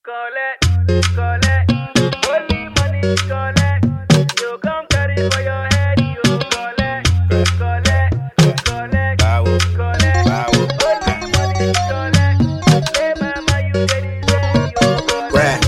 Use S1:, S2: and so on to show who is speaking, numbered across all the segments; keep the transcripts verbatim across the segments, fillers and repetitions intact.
S1: Collect, collect, only money collect. You come carry for your head, you collect, collect, collect, collect. Only money collect. Hey mama, you ready? You collect.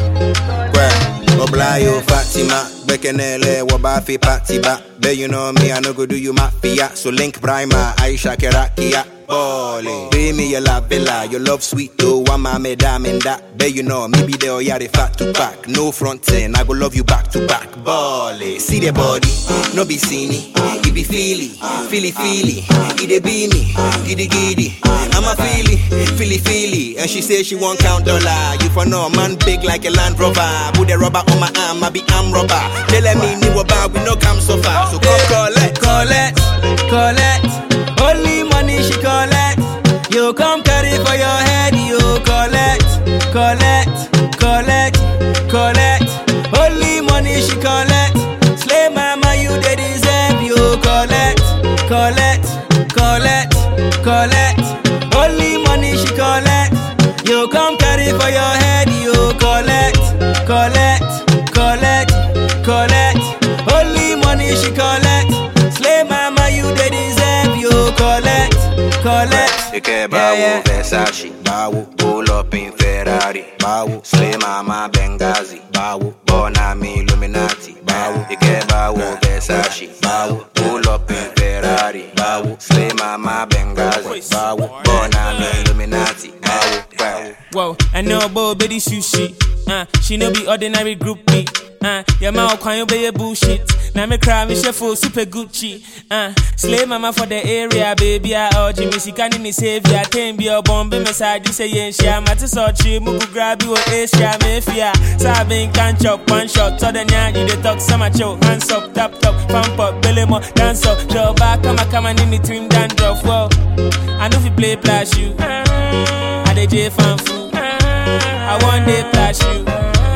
S2: Oblayo Fatima, Bekenele, Wabafi Patiba. Be you know me, I no go do you mafia. So link Prima, Aisha Kerakia. Bole, pay me your la villa, your love sweet though. One mame dam in that. Be you know, maybe they all yari fat to back. No frontin', I go love you back to back. Bole, see the body, no be seen it be feely, feely feely. It dey be me, giddy giddy. I'm a feely, feely feely. And she say she won't count dollar. You for no man big like a Land Rover. Put the rubber on my arm, I be arm rubber. Tell me new about we no come so far. So come collect, collect, collect. Only money she collect. You come carry for your head. You collect, collect, collect, collect. Only money she collect. Slay mama, you they deserve. You collect, collect, collect, collect. Only money she collect. You come carry for your head. You collect, collect, collect, collect. Only money she collect. Slay mama, you they deserve. You collect, collect.
S3: You care about yeah, yeah. Versace, Bawu, pull up in Ferrari, Bawu, Slay Mama Benghazi, Bawu, born a me Illuminati, Bawu, you care about Versace, Bawu, pull up in Ferrari, Bawu, Slay Mama Benghazi, Bawu, born a me Illuminati, Bawu, Bawu.
S4: Whoa, I know about baby sushi, uh, she no be ordinary groupie. Uh, your mouth can't be a bullshit. Now me cry, me chef for super Gucci. Uh, slay mama for the area, baby. I urge you, Missy can me save ya. Can't be a bomb, be message, say yen share. Matter so cheap, mugu grab you with Asia, me fear. Sabin can't chop one shot. So then ya, you the talk, summer choke. Hands up, tap top, pump up, belly more, dance up. Show back, come a come and in between dandruff. Whoa, I know if you play flash you. I the J fan fool. I want they flash you.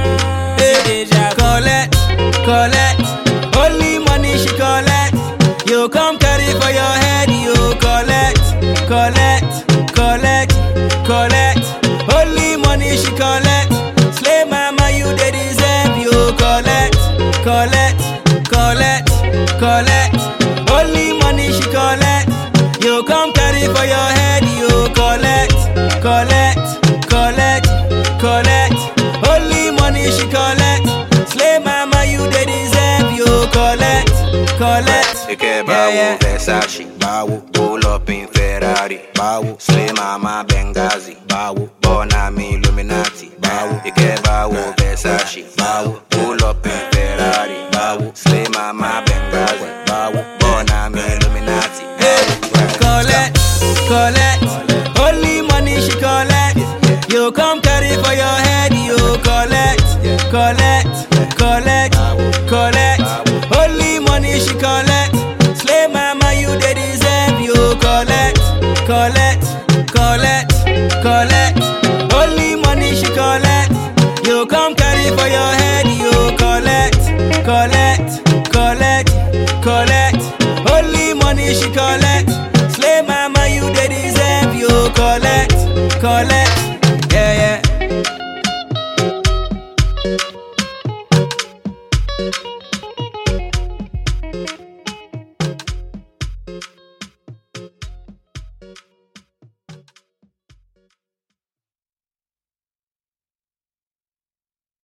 S4: Collect, collect, only money she collect. You come carry for your head. You collect, collect, collect, collect. Only money she collect. Slay mama, you they deserve. You collect, collect, collect, collect. Only money she collect. You come carry for your head. You collect, collect, collect, collect. Only money she collect. Slay mama, you they deserve. You collect, collect.
S3: You care about yeah, yeah. Versace, Bawu, pull up in Ferrari, Bawu, Slay Mama Benghazi, Bawu, born a me Illuminati, Bawu, you care about Versace, Bawu, pull up in Ferrari, Bawu, Slay Mama Benghazi, Bawu, born a me Illuminati, Bawu.
S4: Collect, collect, only money she collect. You come carry for your head. You collect, collect, collect, collect. Only money she collect.